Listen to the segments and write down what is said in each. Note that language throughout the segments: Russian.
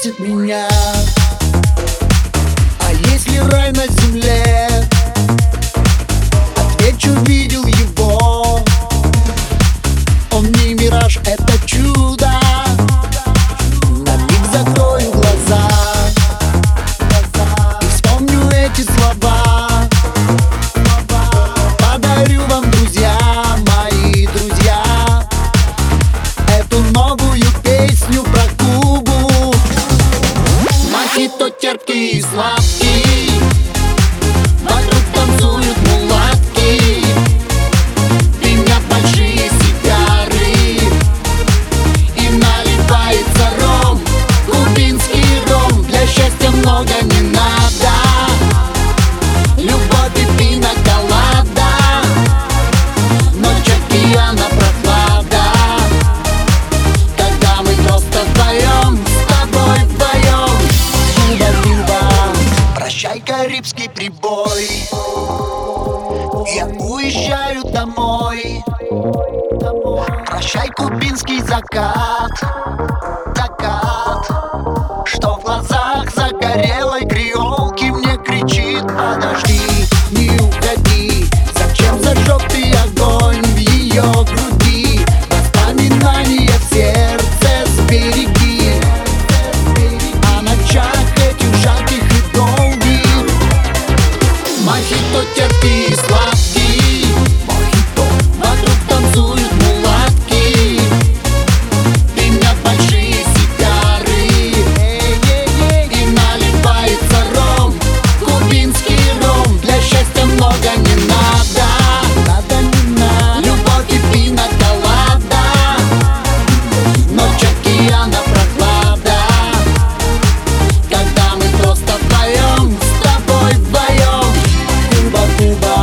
спросит меня: а есть ли рай на земле? Отвечу: видел его. Он не мираж, это чудо. На миг закрою глаза и вспомню эти слова. Подарю вам, друзья, мои друзья, эту новую песню про Кубу. Мохито терпкий и сладкий, вокруг танцуют мулатки, дымят большие сигары и наливается ром, кубинский ром. Для счастья много не надо, любовь и пина-колада, ночь океана прохлада, когда мы просто вдвоем, с тобой вдвоем. Куба-Куба, прощай, карибский прибой, я уезжаю домой. Прощай, кубинский закат, закат, что в глазах загорелой креолки мне кричит: подожди, не уходи. Зачем зажег ты огонь в ее груди? Воспоминания в сердце сбереги, о ночах этих жарких и долгих. Мохито терпкий и сладкий, вокруг танцуют мулатки, дымят большие сигары и наливается ром, кубинский ром. Для счастья много не надо, любовь и пина-колада, ночь океана прохлада, когда мы просто вдвоем, с тобой вдвоем. Куба-Куба.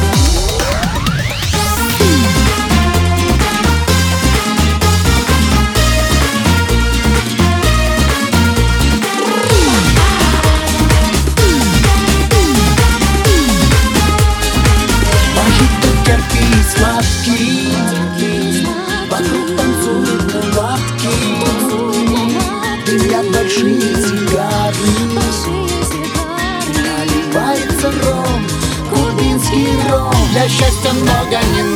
Мохито терпкий и сладкий, вокруг танцуют мулатки, дымят большие сигары, наливается ром, кубинский ром. Для счастья много не